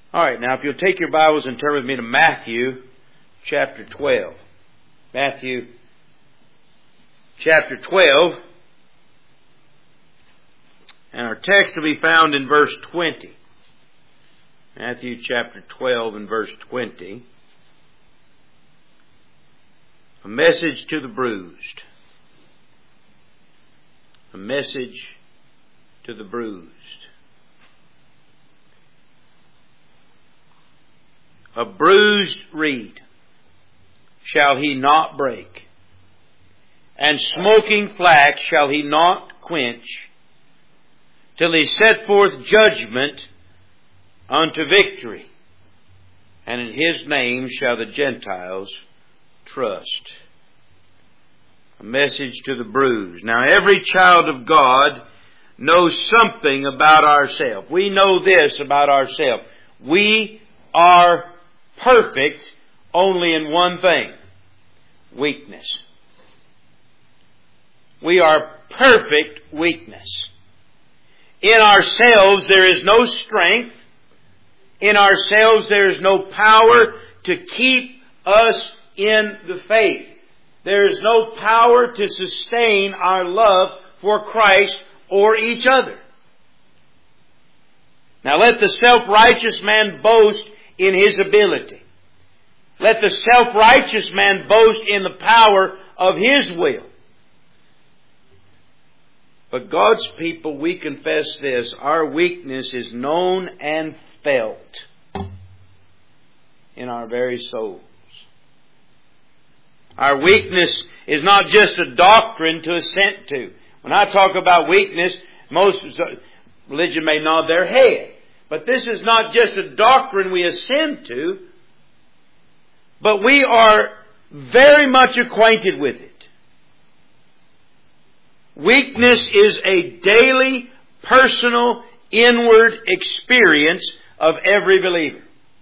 All right, now if you'll take your Bibles and turn with me to Matthew chapter 12. Matthew chapter 12. And our text will be found in verse 20. Matthew chapter 12 and verse 20. A message to the bruised. A message to the bruised. A bruised reed shall he not break, and smoking flax shall he not quench, till he set forth judgment unto victory, and in his name shall the Gentiles trust. A message to the bruised. Now every child of God knows something about ourselves. We know this about ourselves. We are perfect only in one thing: weakness. We are perfect weakness. In ourselves there is no strength. In ourselves there is no power to keep us in the faith. There is no power to sustain our love for Christ or each other. Now let the self-righteous man boast in his ability. Let the self-righteous man boast in the power of his will. But God's people, we confess this: our weakness is known and felt in our very souls. Our weakness is not just a doctrine to assent to. When I talk about weakness, most religion may nod their head. But this is not just a doctrine we assent to, but we are very much acquainted with it. Weakness is a daily, personal, inward experience of every believer.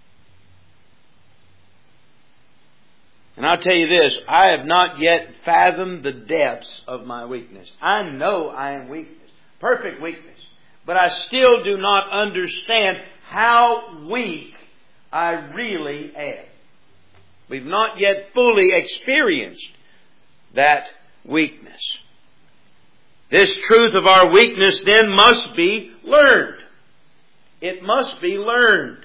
And I'll tell you this, I have not yet fathomed the depths of my weakness. I know I am weakness, perfect weakness. But I still do not understand how weak I really am. We've not yet fully experienced that weakness. This truth of our weakness then must be learned. It must be learned.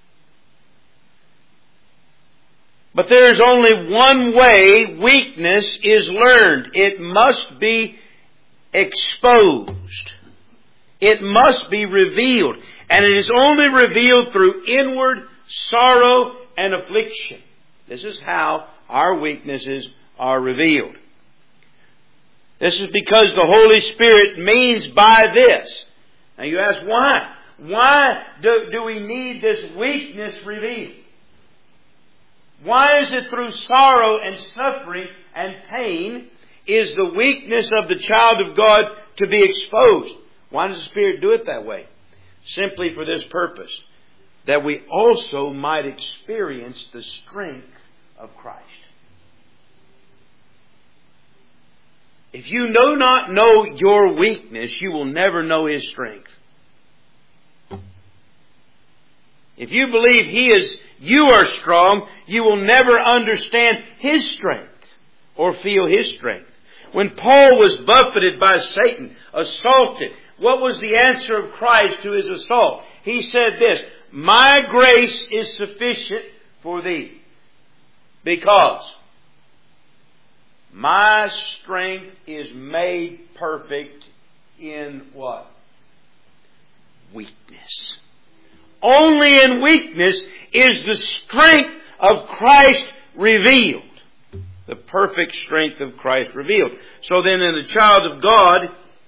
But there is only one way weakness is learned. It must be exposed. It must be revealed. And it is only revealed through inward sorrow and affliction. This is how our weaknesses are revealed. This is because the Holy Spirit means by this. Now you ask, why? Why do we need this weakness revealed? Why is it through sorrow and suffering and pain is the weakness of the child of God to be exposed? Why does the Spirit do it that way? Simply for this purpose, that we also might experience the strength of Christ. If you do not know your weakness, you will never know His strength. If you believe you are strong, you will never understand His strength or feel His strength. When Paul was buffeted by Satan, assaulted, what was the answer of Christ to his assault? He said this: "My grace is sufficient for thee, because my strength is made perfect in" what? Weakness. Only in weakness is the strength of Christ revealed. The perfect strength of Christ revealed. So then in the child of God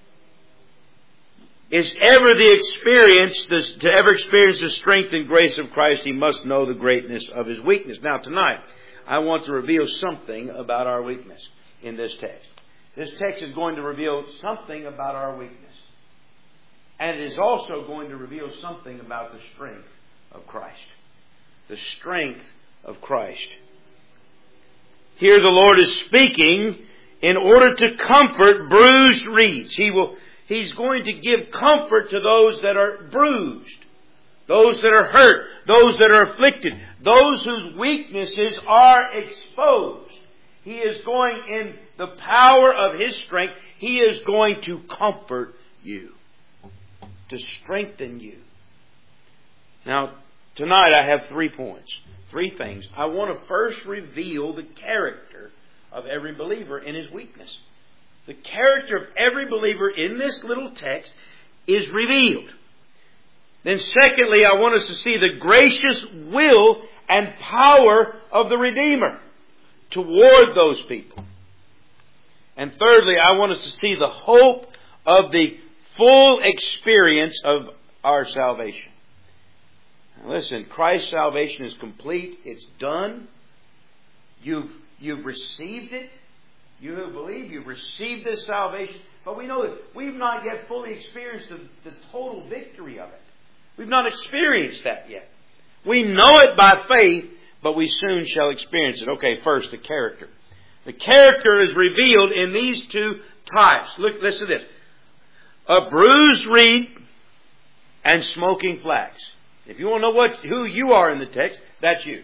is ever to experience the strength and grace of Christ, he must know the greatness of his weakness. Now tonight, I want to reveal something about our weakness in this text. This text is going to reveal something about our weakness. And it is also going to reveal something about the strength of Christ. The strength of Christ. Here the Lord is speaking in order to comfort bruised reeds. He's going to give comfort to those that are bruised. those that are hurt, those that are afflicted, those whose weaknesses are exposed. He is going in the power of His strength. He is going to comfort you, to strengthen you. Now, tonight I have 3 points, 3 things. I want to first reveal the character of every believer in his weakness. The character of every believer in this little text is revealed. Then secondly, I want us to see the gracious will and power of the Redeemer toward those people. And thirdly, I want us to see the hope of the full experience of our salvation. Now listen, Christ's salvation is complete. It's done. You've received it. You who believe, you've received this salvation. But we know that we've not yet fully experienced the total victory of it. We've not experienced that yet. We know it by faith, but we soon shall experience it. Okay, first, the character. The character is revealed in these 2 types. Look, listen to this. A bruised reed and smoking flax. If you want to know who you are in the text, that's you.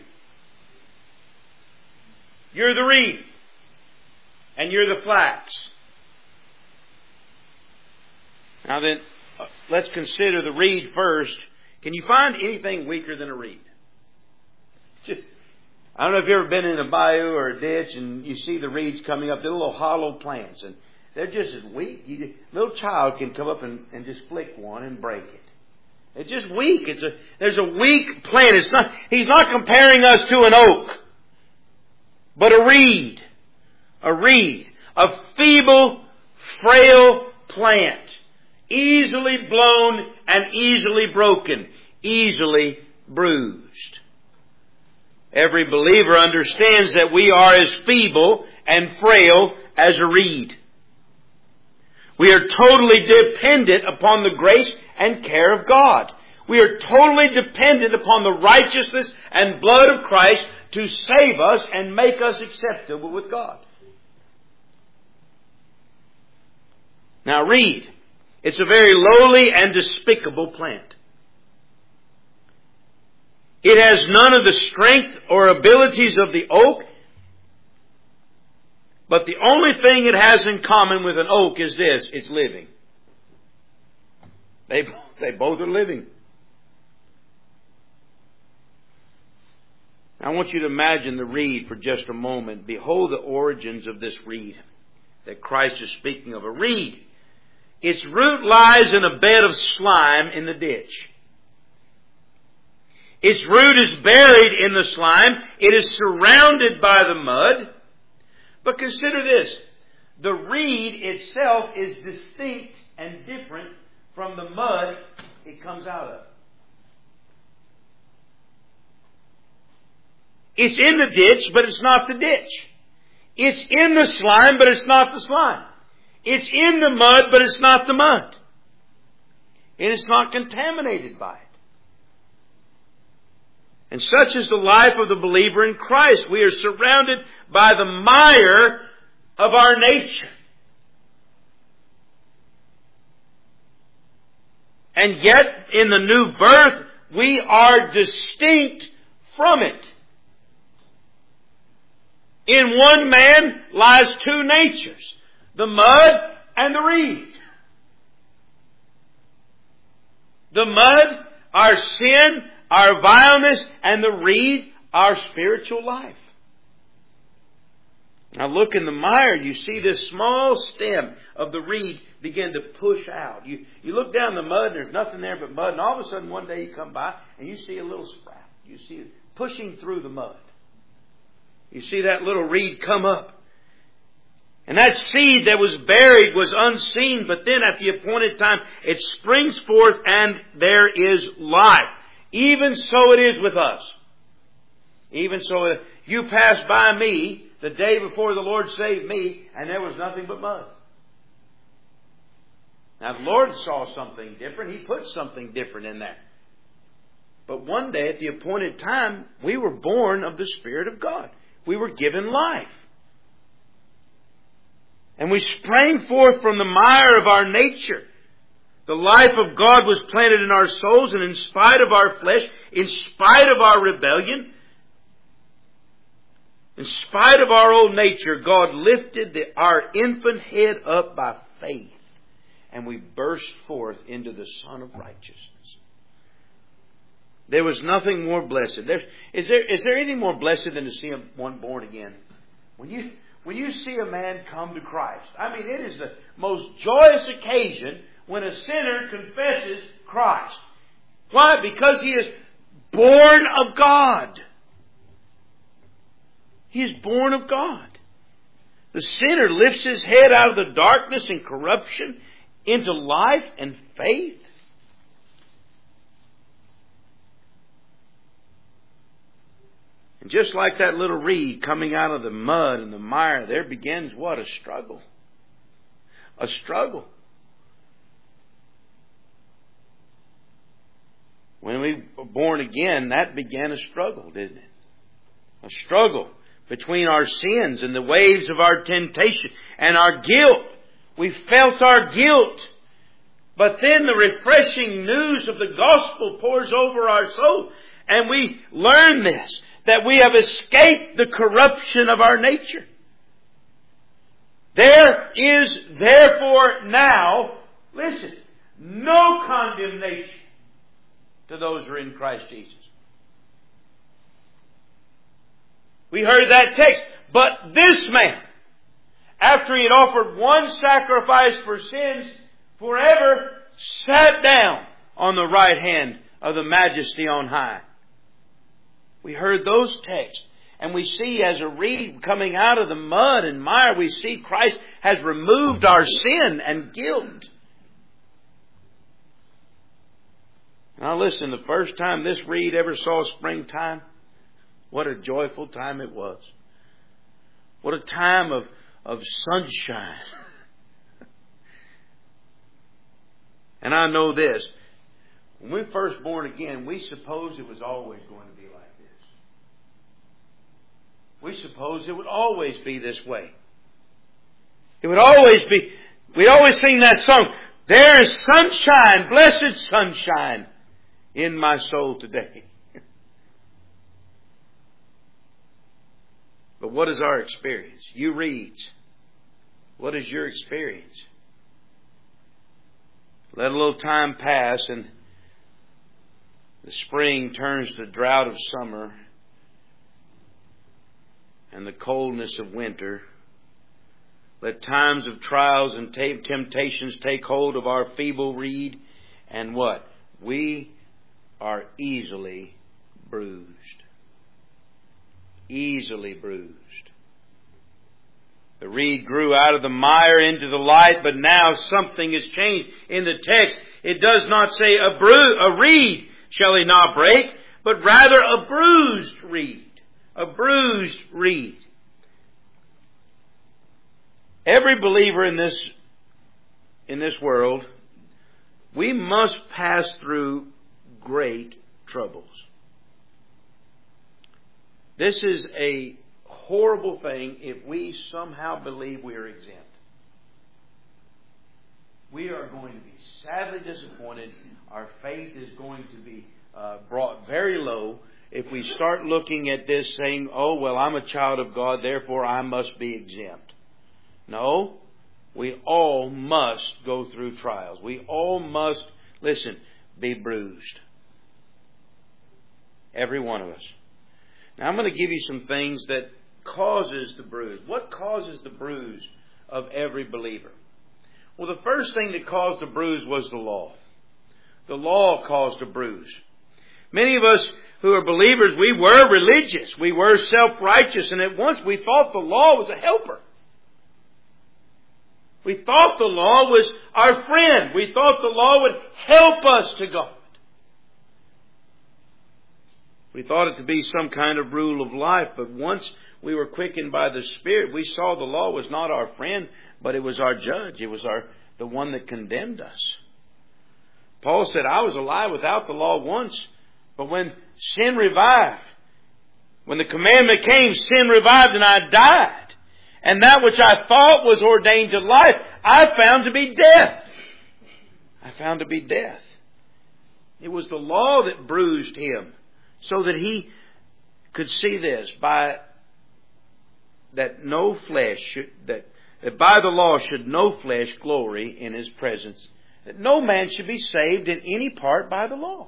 You're the reed. And you're the flax. Now then, let's consider the reed first. Can you find anything weaker than a reed? I don't know if you've ever been in a bayou or a ditch and you see the reeds coming up. They're little hollow plants and they're just as weak. A little child can come up and just flick one and break it. It's just weak. There's a weak plant. He's not comparing us to an oak, but a reed. A reed. A feeble, frail plant. Easily blown and easily broken. Easily bruised. Every believer understands that we are as feeble and frail as a reed. We are totally dependent upon the grace and care of God. We are totally dependent upon the righteousness and blood of Christ to save us and make us acceptable with God. Now reed. It's a very lowly and despicable plant. It has none of the strength or abilities of the oak. But the only thing it has in common with an oak is this. It's living. They both are living. I want you to imagine the reed for just a moment. Behold the origins of this reed that Christ is speaking of. A reed. Its root lies in a bed of slime in the ditch. Its root is buried in the slime. It is surrounded by the mud. But consider this. The reed itself is distinct and different from the mud it comes out of. It's in the ditch, but it's not the ditch. It's in the slime, but it's not the slime. It's in the mud, but it's not the mud. And it's not contaminated by it. And such is the life of the believer in Christ. We are surrounded by the mire of our nature. And yet, in the new birth, we are distinct from it. In one man lies 2 natures, the mud and the reed. The mud, our sin, our vileness, and the reed, our spiritual life. Now look in the mire, you see this small stem of the reed begin to push out. You look down the mud and there's nothing there but mud, and all of a sudden one day you come by and you see a little sprout. You see it pushing through the mud. You see that little reed come up. And that seed that was buried was unseen, but then at the appointed time it springs forth and there is life. Even so it is with us. Even so, you passed by me the day before the Lord saved me, and there was nothing but mud. Now the Lord saw something different. He put something different in there. But one day at the appointed time, we were born of the Spirit of God. We were given life. And we sprang forth from the mire of our nature. The life of God was planted in our souls, and in spite of our flesh, in spite of our rebellion, in spite of our old nature, God lifted our infant head up by faith, and we burst forth into the Son of Righteousness. There was nothing more blessed. Is there any more blessed than to see one born again? When you see a man come to Christ, I mean, it is the most joyous occasion when a sinner confesses Christ. Why? Because he is born of God. He is born of God. The sinner lifts his head out of the darkness and corruption into life and faith. And just like that little reed coming out of the mud and the mire, there begins what? A struggle. A struggle. When we were born again, that began a struggle, didn't it? A struggle between our sins and the waves of our temptation and our guilt. We felt our guilt. But then the refreshing news of the gospel pours over our soul, and we learn this, that we have escaped the corruption of our nature. There is therefore now, listen, no condemnation to those who are in Christ Jesus. We heard that text. But this man, after he had offered one sacrifice for sins forever, sat down on the right hand of the Majesty on high. We heard those texts. And we see as a reed coming out of the mud and mire, we see Christ has removed our sin and guilt. Now listen, the first time this reed ever saw springtime, what a joyful time it was. What a time of sunshine. And I know this. When we were first born again, we supposed it was always going to be like this. We supposed it would always be this way. It would always be, we'd always sing that song, there is sunshine, blessed sunshine in my soul today. But what is our experience? You read. What is your experience? Let a little time pass and the spring turns to drought of summer and the coldness of winter. Let times of trials and temptations take hold of our feeble reed, and what? We are easily bruised. Easily bruised. The reed grew out of the mire into the light, but now something has changed in the text. It does not say a reed shall he not break, but rather a bruised reed. A bruised reed. Every believer in this world, we must pass through great troubles. This is a horrible thing if we somehow believe we are exempt. We are going to be sadly disappointed. Our faith is going to be brought very low if we start looking at this saying, oh, well, I'm a child of God, therefore I must be exempt. No, we all must go through trials. We all must, listen, be bruised. Every one of us. Now I'm going to give you some things that causes the bruise. What causes the bruise of every believer? Well, the first thing that caused the bruise was the law. The law caused a bruise. Many of us who are believers, we were religious. We were self-righteous. And at once we thought the law was a helper. We thought the law was our friend. We thought the law would help us to God. We thought it to be some kind of rule of life. But once we were quickened by the Spirit, we saw the law was not our friend, but it was our judge. It was the one that condemned us. Paul said, I was alive without the law once, but when sin revived, when the commandment came, sin revived and I died. And that which I thought was ordained to life, I found to be death. I found to be death. It was the law that bruised him, so that he could see this, by that no flesh should, that by the law should no flesh glory in his presence, that no man should be saved in any part by the law.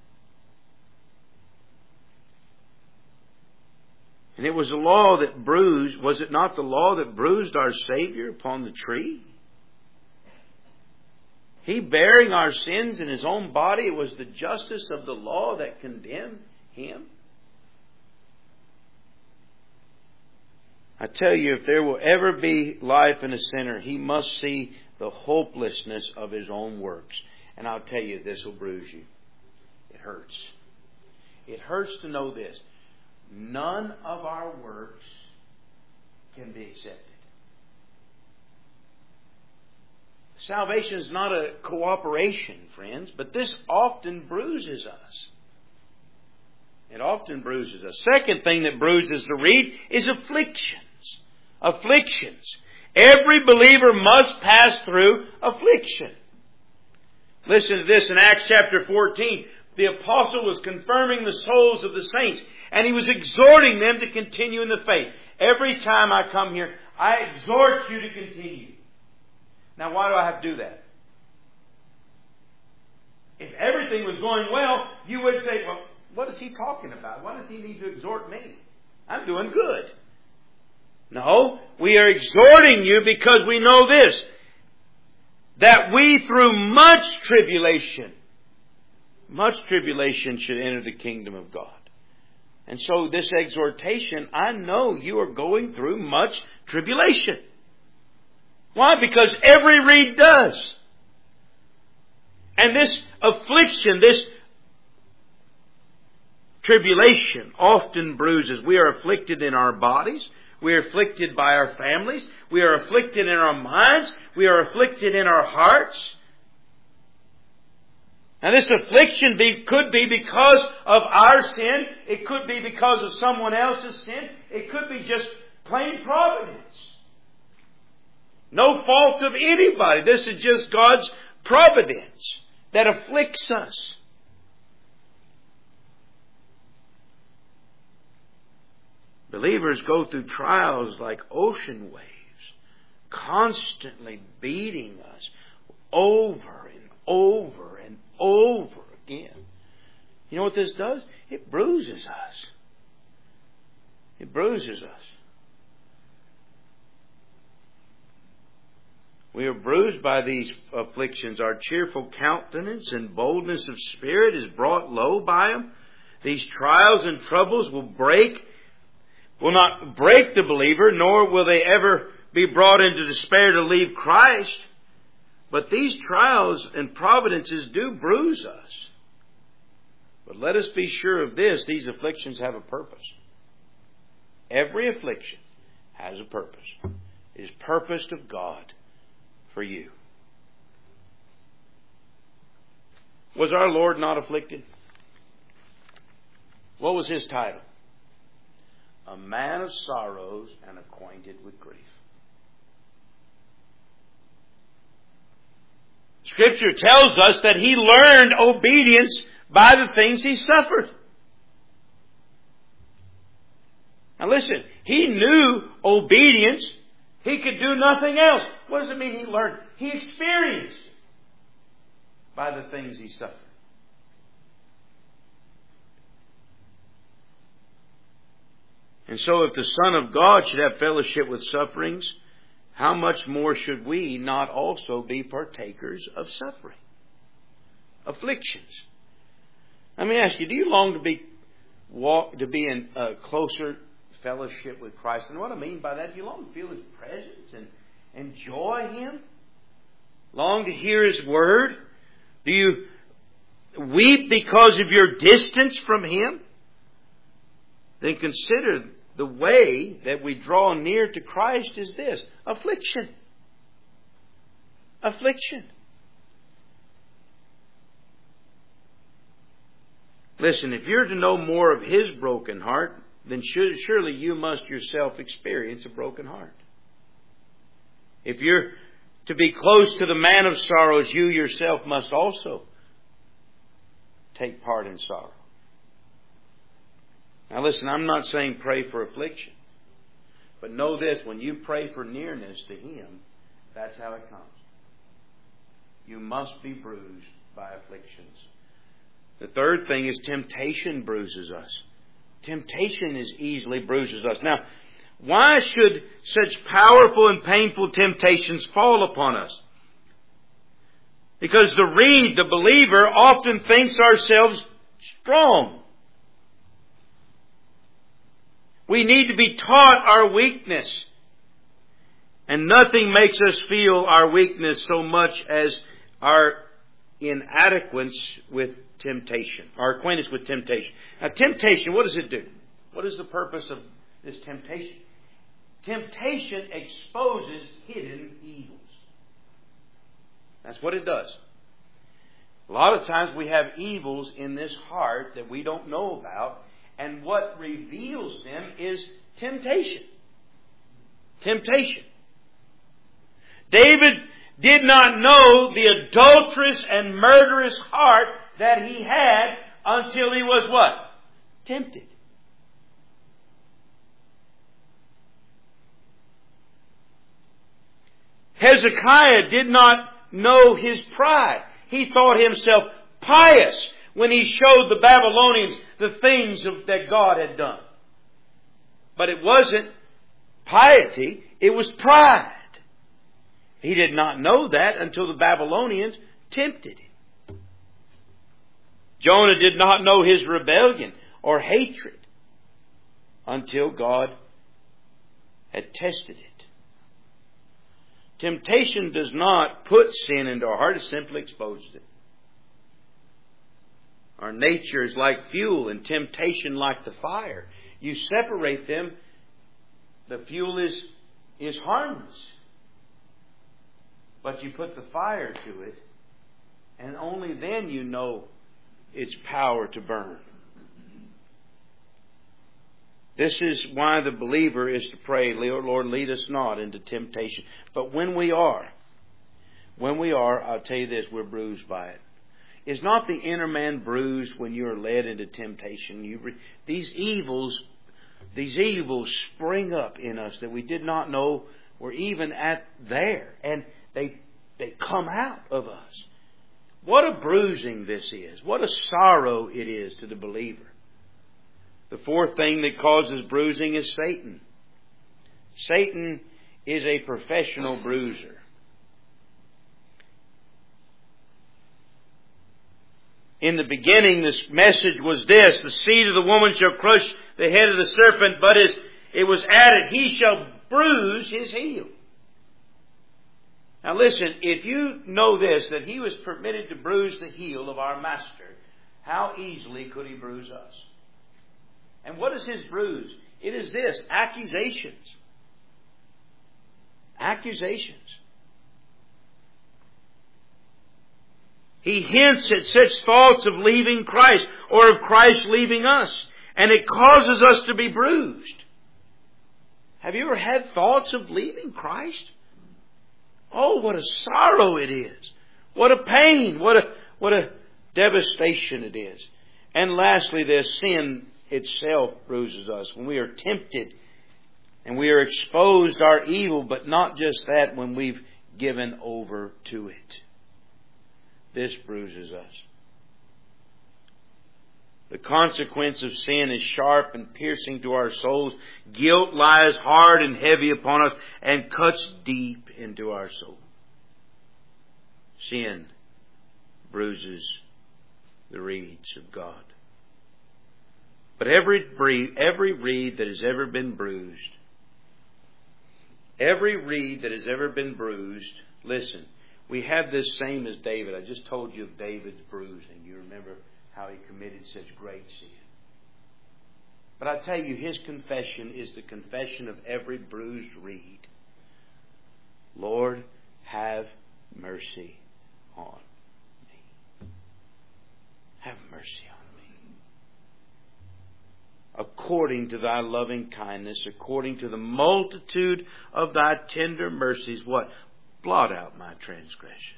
And it was the law that bruised, was it not the law that bruised our Savior upon the tree? He bearing our sins in His own body, it was the justice of the law that condemned Him. I tell you, if there will ever be life in a sinner, he must see the hopelessness of his own works. And I'll tell you, this will bruise you. It hurts. It hurts to know this. None of our works can be accepted. Salvation is not a cooperation, friends, but this often bruises us. It often bruises us. Second thing that bruises the reed is afflictions. Afflictions. Every believer must pass through affliction. Listen to this in Acts chapter 14. The apostle was confirming the souls of the saints, and he was exhorting them to continue in the faith. Every time I come here, I exhort you to continue. Now, why do I have to do that? If everything was going well, you would say, well, what is he talking about? Why does he need to exhort me? I'm doing good. No, we are exhorting you because we know this, that we through much tribulation should enter the kingdom of God. And so this exhortation, I know you are going through much tribulation. Why? Because every reed does. And this affliction, this tribulation often bruises. We are afflicted in our bodies. We are afflicted by our families. We are afflicted in our minds. We are afflicted in our hearts. Now this affliction could be because of our sin. It could be because of someone else's sin. It could be just plain providence. No fault of anybody. This is just God's providence that afflicts us. Believers go through trials like ocean waves, constantly beating us over and over and over again. You know what this does? It bruises us. It bruises us. We are bruised by these afflictions. Our cheerful countenance and boldness of spirit is brought low by them. These trials and troubles will not break the believer, nor will they ever be brought into despair to leave Christ. But these trials and providences do bruise us. But let us be sure of this, these afflictions have a purpose. Every affliction has a purpose. It is purposed of God for you. Was our Lord not afflicted? What was His title? A man of sorrows and acquainted with grief. Scripture tells us that He learned obedience by the things He suffered. Now listen, He knew obedience. He could do nothing else. What does it mean He learned? He experienced it by the things He suffered. And so if the Son of God should have fellowship with sufferings, how much more should we not also be partakers of suffering? Afflictions. Let me ask you, do you long to be in a closer fellowship with Christ? And what I mean by that, do you long to feel His presence and enjoy Him? Long to hear His Word? Do you weep because of your distance from Him? Then consider the way that we draw near to Christ is this: affliction. Affliction. Listen, if you're to know more of His broken heart, then surely you must yourself experience a broken heart. If you're to be close to the man of sorrows, you yourself must also take part in sorrow. Now listen, I'm not saying pray for affliction. But know this, when you pray for nearness to Him, that's how it comes. You must be bruised by afflictions. The third thing is temptation bruises us. Temptation is easily bruises us. Now, why should such powerful and painful temptations fall upon us? Because the believer, often thinks ourselves strong. We need to be taught our weakness. And nothing makes us feel our weakness so much as our inadequacy with temptation, our acquaintance with temptation. Now, temptation, what does it do? What is the purpose of this temptation? Temptation exposes hidden evils. That's what it does. A lot of times we have evils in this heart that we don't know about, and what reveals them is temptation. Temptation. David did not know the adulterous and murderous heart that he had until he was what? Tempted. Hezekiah did not know his pride. He thought himself pious when he showed the Babylonians the things that God had done. But it wasn't piety, it was pride. He did not know that until the Babylonians tempted him. Jonah did not know his rebellion or hatred until God had tested it. Temptation does not put sin into our heart, it simply exposes it. Our nature is like fuel and temptation like the fire. You separate them, the fuel is harmless. But you put the fire to it, and only then you know its power to burn. This is why the believer is to pray, Lord, lead us not into temptation. But when we are, I'll tell you this, we're bruised by it. Is not the inner man bruised when you are led into temptation? These evils spring up in us that we did not know were even there. And they come out of us. What a bruising this is. What a sorrow it is to the believer. The fourth thing that causes bruising is Satan. Satan is a professional bruiser. In the beginning, this message was this: the seed of the woman shall crush the head of the serpent, but it was added, he shall bruise his heel. Now listen, if you know this, that he was permitted to bruise the heel of our Master, how easily could he bruise us? And what is his bruise? It is this: accusations. Accusations. He hints at such thoughts of leaving Christ or of Christ leaving us. And it causes us to be bruised. Have you ever had thoughts of leaving Christ? Oh, what a sorrow it is. What a pain. What a devastation it is. And lastly, this sin itself bruises us. When we are tempted and we are exposed our evil, but not just that, when we've given over to it. This bruises us. The consequence of sin is sharp and piercing to our souls. Guilt lies hard and heavy upon us and cuts deep into our soul. Sin bruises the reeds of God. But every reed that has ever been bruised, listen, we have this same as David. I just told you of David's bruising. You remember how he committed such great sin. But I tell you, his confession is the confession of every bruised reed. Lord, have mercy on me. Have mercy on me. According to thy loving kindness, according to the multitude of thy tender mercies, what? blot out my transgression.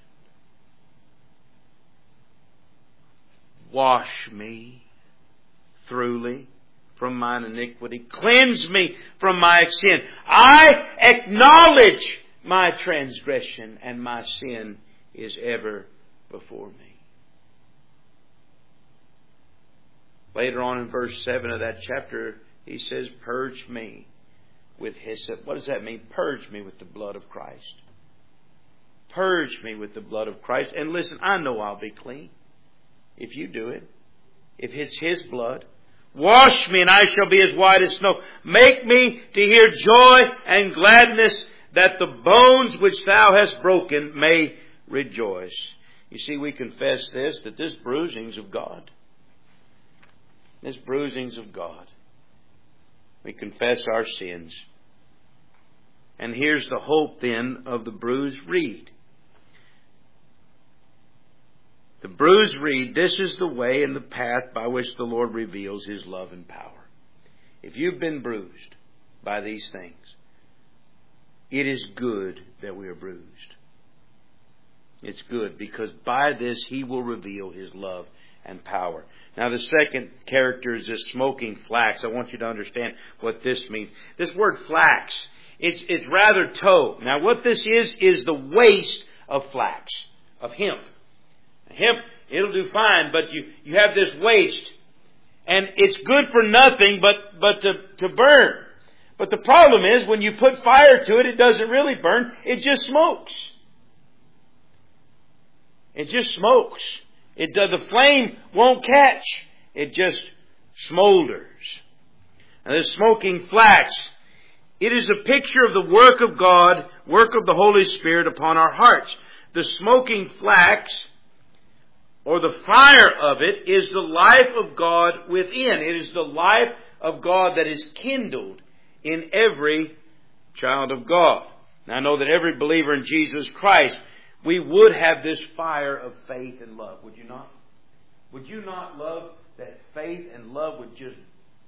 Wash me thoroughly from mine iniquity. Cleanse me from my sin. I acknowledge my transgression, and my sin is ever before me. Later on in verse 7 of that chapter, he says, purge me with hyssop. What does that mean? Purge me with the blood of Christ. Purge me with the blood of Christ. And listen, I know I'll be clean if you do it. If it's His blood. Wash me and I shall be as white as snow. Make me to hear joy and gladness, that the bones which Thou hast broken may rejoice. You see, we confess this, that this bruising's of God. This bruising's of God. We confess our sins. And here's the hope then of the bruised reed. The bruised reed, this is the way and the path by which the Lord reveals His love and power. If you've been bruised by these things, it is good that we are bruised. It's good because by this He will reveal His love and power. Now the second character is this smoking flax. I want you to understand what this means. This word flax, it's rather tow. Now what this is the waste of flax, of hemp. Hemp, it'll do fine, but you have this waste. And it's good for nothing but to burn. But the problem is when you put fire to it, it doesn't really burn. It just smokes. It just smokes. The flame won't catch. It just smolders. And this smoking flax, it is a picture of the work of God, work of the Holy Spirit upon our hearts. The smoking flax, or the fire of it, is the life of God within. It is the life of God that is kindled in every child of God. Now I know that every believer in Jesus Christ, we would have this fire of faith and love. Would you not? Would you not love that faith and love would just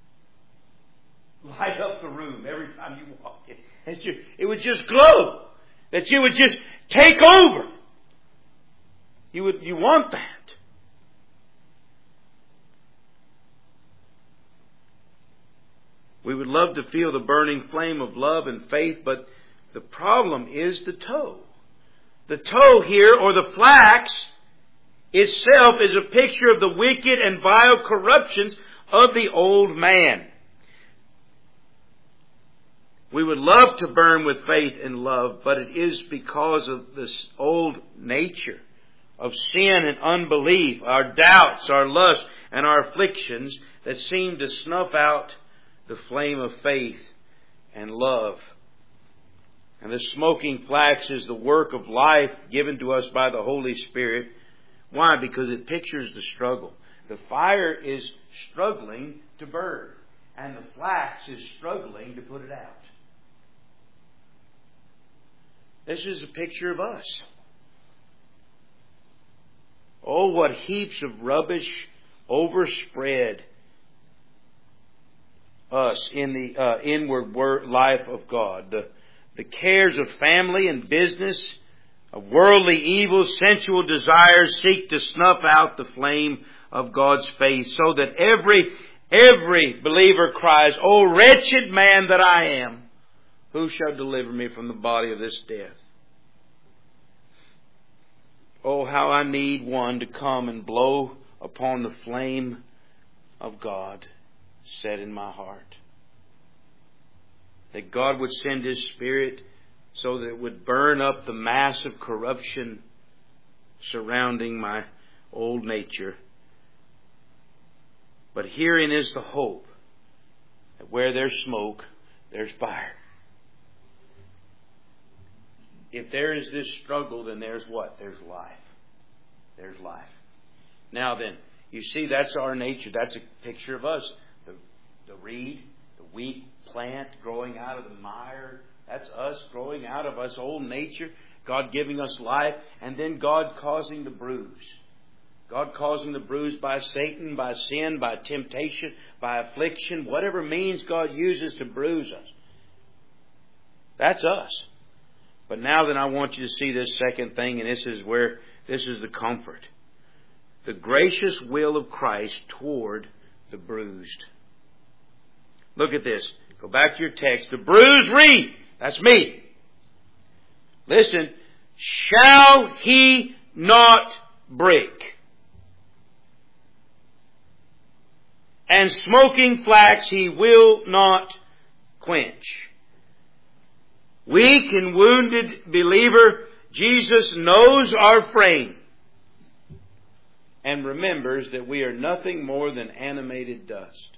light up the room every time you walk in? It would just glow. That you would just take over. You want that. We would love to feel the burning flame of love and faith, but the problem is the tow. The tow here, or the flax, itself is a picture of the wicked and vile corruptions of the old man. We would love to burn with faith and love, but it is because of this old nature of sin and unbelief, our doubts, our lust, and our afflictions that seem to snuff out the flame of faith and love. And the smoking flax is the work of life given to us by the Holy Spirit. Why? Because it pictures the struggle. The fire is struggling to burn, and the flax is struggling to put it out. This is a picture of us. Oh, what heaps of rubbish overspread us in the inward life of God. The cares of family and business, of worldly evils, sensual desires seek to snuff out the flame of God's faith, so that every believer cries, "O wretched man that I am, who shall deliver me from the body of this death?" Oh, how I need one to come and blow upon the flame of God set in my heart. That God would send His Spirit so that it would burn up the mass of corruption surrounding my old nature. But herein is the hope, that where there's smoke, there's fire. If there is this struggle, then there's what? There's life. There's life. Now then, you see, that's our nature. That's a picture of us. The reed, the wheat plant growing out of the mire. That's us growing out of us old nature. God giving us life. And then God causing the bruise. God causing the bruise by Satan, by sin, by temptation, by affliction. Whatever means God uses to bruise us. That's us. But now then I want you to see this second thing, and this is the comfort. The gracious will of Christ toward the bruised. Look at this. Go back to your text. The bruised reed. That's me. Listen. Shall he not break? And smoking flax he will not quench. Weak and wounded believer, Jesus knows our frame and remembers that we are nothing more than animated dust.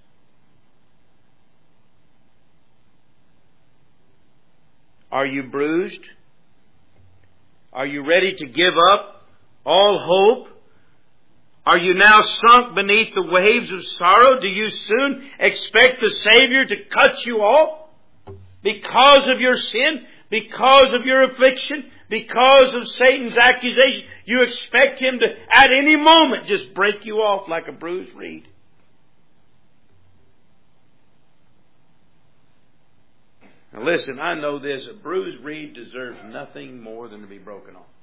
Are you bruised? Are you ready to give up all hope? Are you now sunk beneath the waves of sorrow? Do you soon expect the Savior to cut you off because of your sin, because of your affliction, because of Satan's accusation? You expect Him to, at any moment, just break you off like a bruised reed. Now listen, I know this. A bruised reed deserves nothing more than to be broken off.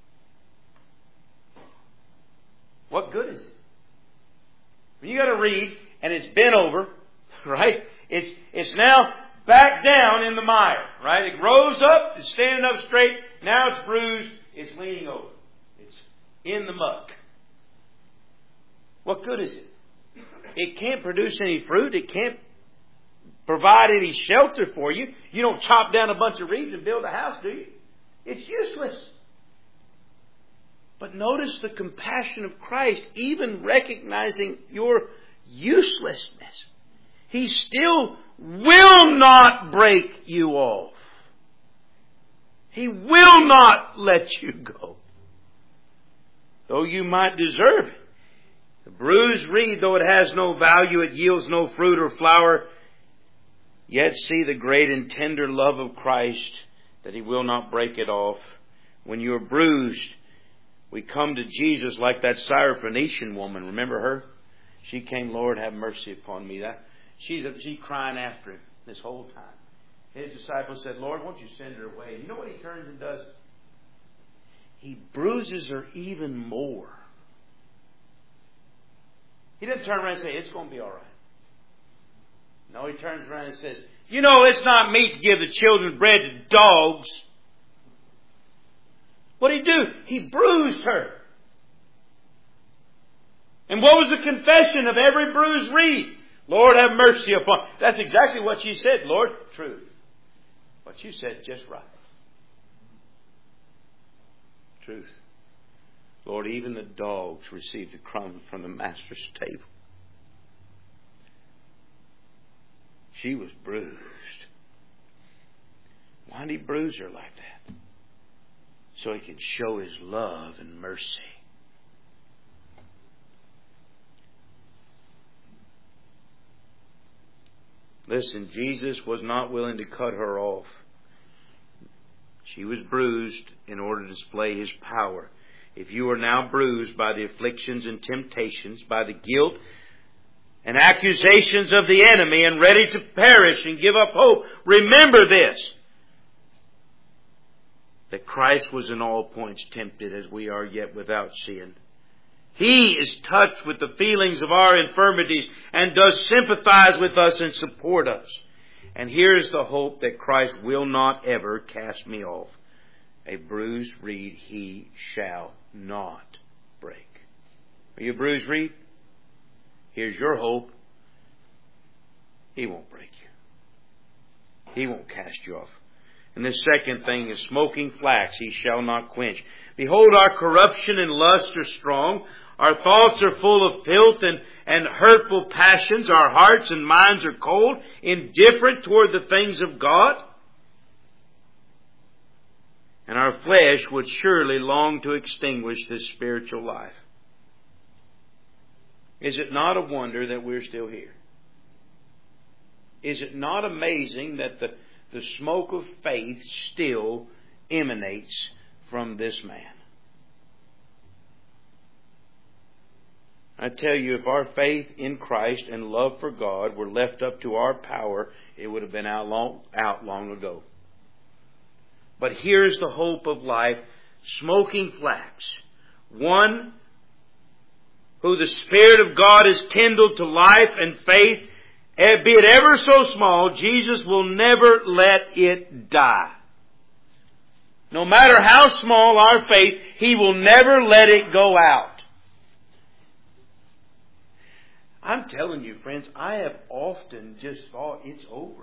What good is it? When you got a reed and it's bent over, right? It's now back down in the mire, right? It rose up, it's standing up straight. Now it's bruised, it's leaning over. It's in the muck. What good is it? It can't produce any fruit. It can't provide any shelter for you. You don't chop down a bunch of reeds and build a house, do you? It's useless. But notice the compassion of Christ, even recognizing your uselessness. He still will not break you off. He will not let you go, though you might deserve it. The bruised reed, though it has no value, it yields no fruit or flower, yet see the great and tender love of Christ, that He will not break it off. When you are bruised, we come to Jesus like that Syrophoenician woman. Remember her? She came, Lord, have mercy upon me. She's crying after Him this whole time. His disciples said, Lord, won't you send her away? You know what He turns and does? He bruises her even more. He doesn't turn around and say, it's going to be all right. No, He turns around and says, you know, it's not meet to give the children bread to dogs. What did He do? He bruised her. And what was the confession of every bruised reed? Lord, have mercy upon. That's exactly what she said, Lord. Truth. What you said, just right. Truth. Lord, even the dogs received the crumbs from the Master's table. She was bruised. Why did He bruise her like that? So He can show His love and mercy. Listen, Jesus was not willing to cut her off. She was bruised in order to display His power. If you are now bruised by the afflictions and temptations, by the guilt and accusations of the enemy, and ready to perish and give up hope, remember this, that Christ was in all points tempted as we are, yet without sin. He is touched with the feelings of our infirmities and does sympathize with us and support us. And here is the hope, that Christ will not ever cast me off. A bruised reed He shall not break. Are you a bruised reed? Here's your hope. He won't break you. He won't cast you off. And the second thing is, smoking flax He shall not quench. Behold, our corruption and lust are strong. Our thoughts are full of filth and hurtful passions. Our hearts and minds are cold, indifferent toward the things of God. And our flesh would surely long to extinguish this spiritual life. Is it not a wonder that we're still here? Is it not amazing that the smoke of faith still emanates from this man? I tell you, if our faith in Christ and love for God were left up to our power, it would have been out long ago. But here's the hope of life. Smoking flax. One who the Spirit of God has kindled to life and faith, be it ever so small, Jesus will never let it die. No matter how small our faith, He will never let it go out. I'm telling you, friends, I have often just thought it's over.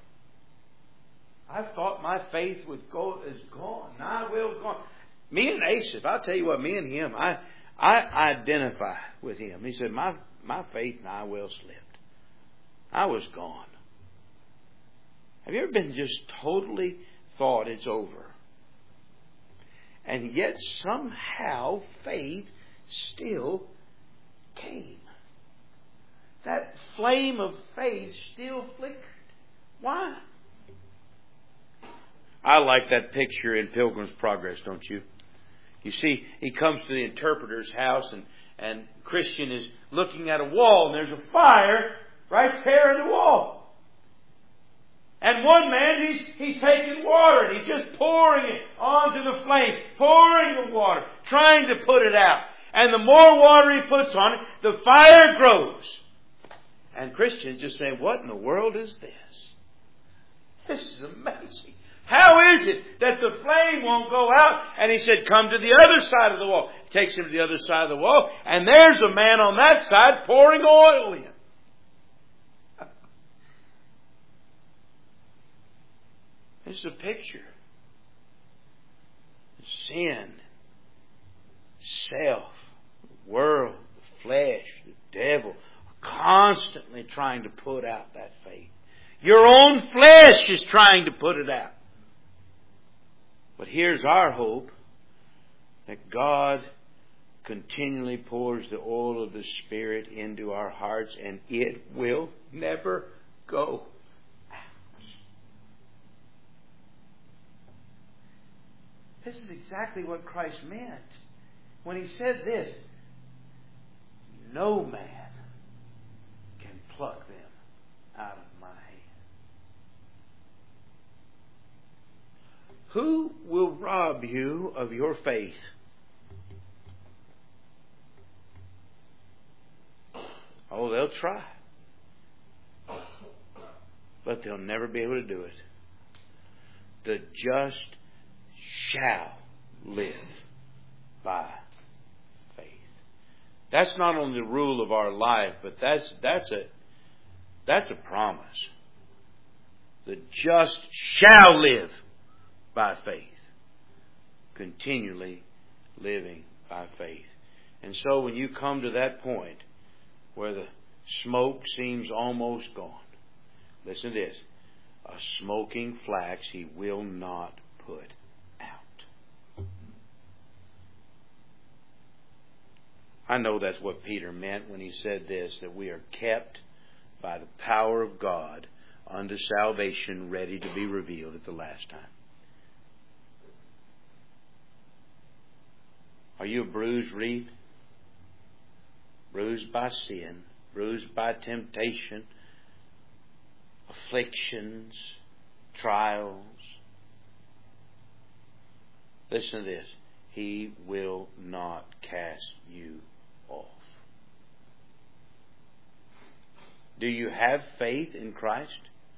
I thought my faith is gone. Nigh well gone. Me and Asaph, I'll tell you what, me and him, I identify with him. He said, my faith nigh well slipped. I was gone. Have you ever been just totally thought it's over? And yet somehow faith still came. That flame of faith still flickered. Why? I like that picture in Pilgrim's Progress, don't you? You see, he comes to the interpreter's house and Christian is looking at a wall and there's a fire right there in the wall. And one man, he's taking water and he's just pouring it onto the flame, pouring the water, trying to put it out. And the more water he puts on it, the fire grows. And Christian's just saying, what in the world is this? This is amazing. How is it that the flame won't go out? And he said, come to the other side of the wall. He takes him to the other side of the wall, and there's a man on that side pouring oil in. This is a picture. Sin, self, the world, the flesh, the devil, are constantly trying to put out that faith. Your own flesh is trying to put it out. But here's our hope, that God continually pours the oil of the Spirit into our hearts and it will never go out. This is exactly what Christ meant when He said this, no man can pluck them out of my hand. Who will rob you of your faith? Oh, they'll try. But they'll never be able to do it. The just shall live by faith. That's not only the rule of our life, but that's a promise. The just shall live by faith. Continually living by faith. And so when you come to that point where the smoke seems almost gone, listen to this. A smoking flax He will not put out. I know that's what Peter meant when he said this, that we are kept by the power of God unto salvation, ready to be revealed at the last time. Are you a bruised reed? Bruised by sin, bruised by temptation, afflictions, trials. Listen to this. He will not cast you off. Do you have faith in Christ?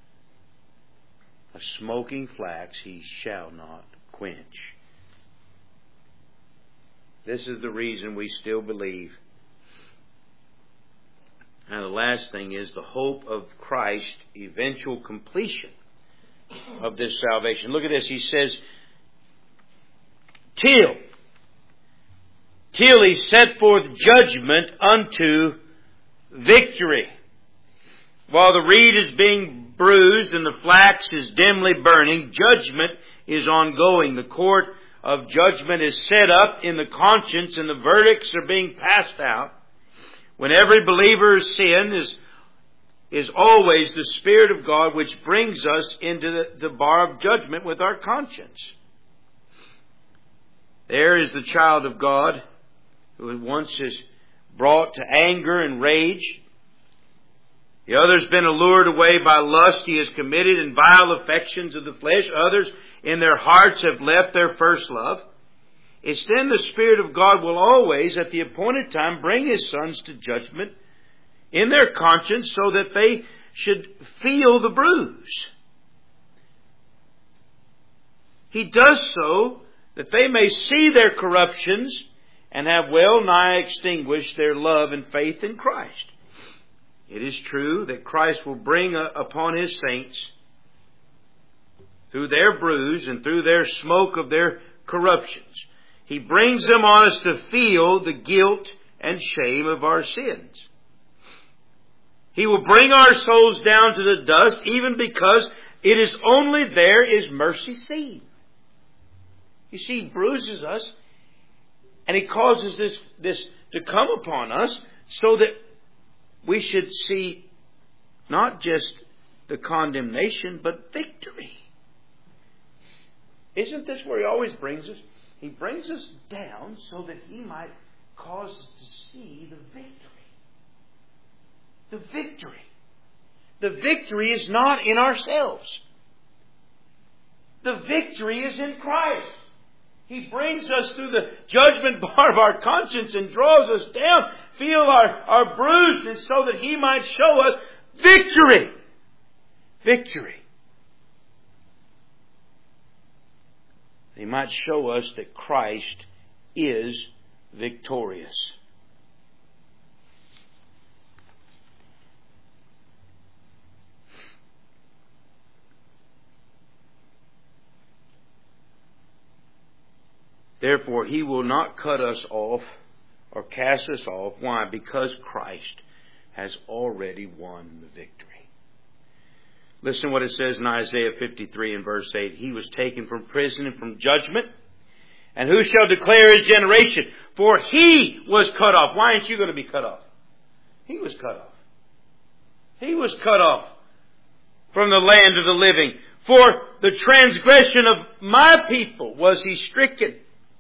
A smoking flax He shall not quench. This is the reason we still believe. And the last thing is the hope of Christ's eventual completion of this salvation. Look at this. He says, till He set forth judgment unto victory. While the reed is being bruised and the flax is dimly burning, judgment is ongoing. The court of judgment is set up in the conscience and the verdicts are being passed out. When every believer's sin is always the Spirit of God which brings us into the bar of judgment with our conscience. There is the child of God who once is brought to anger and rage. The other has been allured away by lust. He has committed in vile affections of the flesh. Others in their hearts have left their first love. It's then the Spirit of God will always, at the appointed time, bring His sons to judgment in their conscience so that they should feel the bruise. He does so that they may see their corruptions and have well nigh extinguished their love and faith in Christ. It is true that Christ will bring upon His saints, through their bruise and through their smoke of their corruptions, He brings them on us to feel the guilt and shame of our sins. He will bring our souls down to the dust, even because it is only there is mercy seen. You see, He bruises us, and He causes this to come upon us so that we should see not just the condemnation, but victory. Isn't this where He always brings us? He brings us down so that He might cause us to see the victory. The victory. The victory is not in ourselves. The victory is in Christ. He brings us through the judgment bar of our conscience and draws us down, feel our bruisedness, so that He might show us victory. Victory. He might show us that Christ is victorious. Therefore, He will not cut us off or cast us off. Why? Because Christ has already won the victory. Listen what it says in Isaiah 53 and verse 8. He was taken from prison and from judgment. And who shall declare His generation? For He was cut off. Why aren't you going to be cut off? He was cut off. He was cut off from the land of the living. For the transgression of my people was He stricken.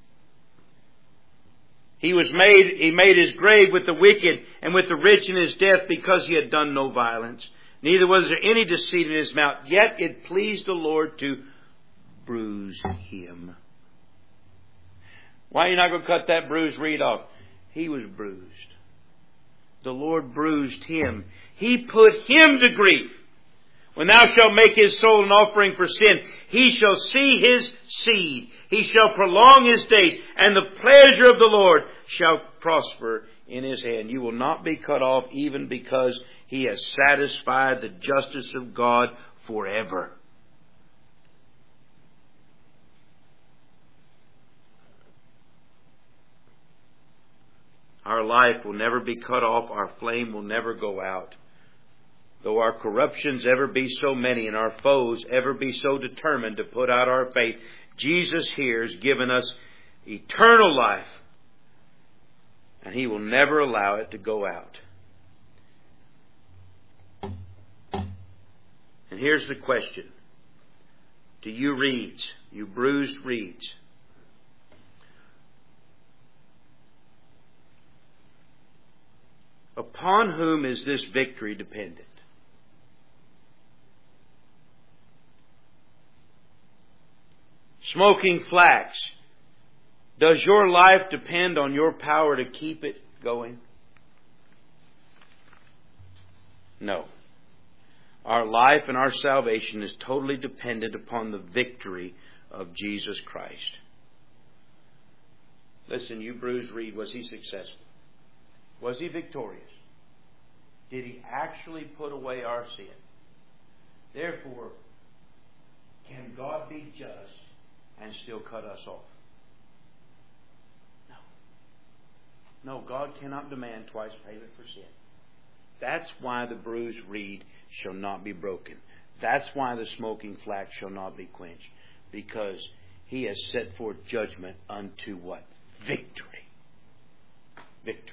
He made His grave with the wicked and with the rich in His death, because He had done no violence. Neither was there any deceit in His mouth. Yet it pleased the Lord to bruise Him. Why are you not going to cut that bruised reed off? He was bruised. The Lord bruised Him. He put Him to grief. When thou shalt make His soul an offering for sin, He shall see His seed. He shall prolong His days, and the pleasure of the Lord shall prosper in His hand. You will not be cut off, even because He has satisfied the justice of God forever. Our life will never be cut off. Our flame will never go out. Though our corruptions ever be so many and our foes ever be so determined to put out our faith, Jesus here has given us eternal life, and He will never allow it to go out. And here's the question to you reeds, you bruised reeds. Upon whom is this victory dependent? Smoking flax, does your life depend on your power to keep it going? No. Our life and our salvation is totally dependent upon the victory of Jesus Christ. Listen, you bruised reed, was He successful? Was He victorious? Did He actually put away our sin? Therefore, can God be just and still cut us off? No, God cannot demand twice payment for sin. That's why the bruised reed shall not be broken. That's why the smoking flax shall not be quenched. Because He has set forth judgment unto what? Victory. Victory.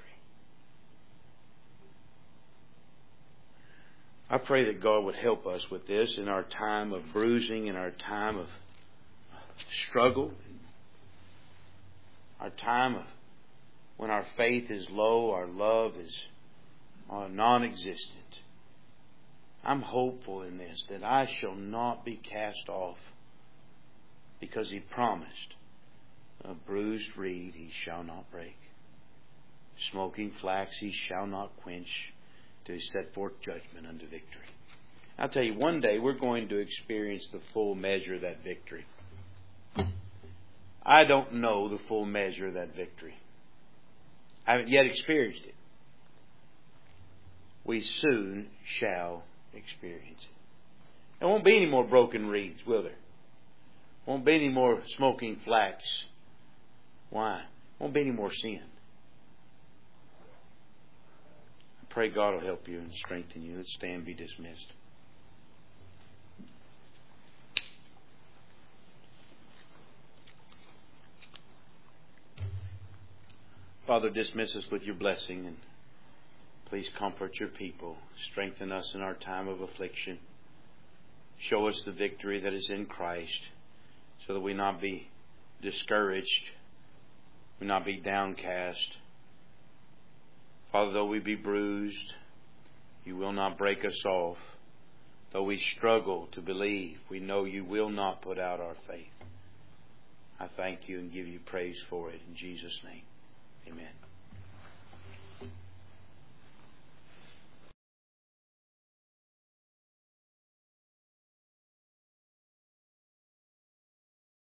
I pray that God would help us with this in our time of bruising, in our time of struggle, our time of when our faith is low, our love is non-existent. I'm hopeful in this, that I shall not be cast off, because He promised, a bruised reed He shall not break. Smoking flax He shall not quench, till He set forth judgment unto victory. I'll tell you, one day we're going to experience the full measure of that victory. I don't know the full measure of that victory. I haven't yet experienced it. We soon shall experience it. There won't be any more broken reeds, will there? Won't be any more smoking flax. Why? Won't be any more sin. I pray God will help you and strengthen you. Let's stand and be dismissed. Father, dismiss us with your blessing, and please comfort your people. Strengthen us in our time of affliction. Show us the victory that is in Christ, so that we not be discouraged, we not be downcast. Father, though we be bruised, you will not break us off. Though we struggle to believe, we know you will not put out our faith. I thank you and give you praise for it in Jesus' name. Amen.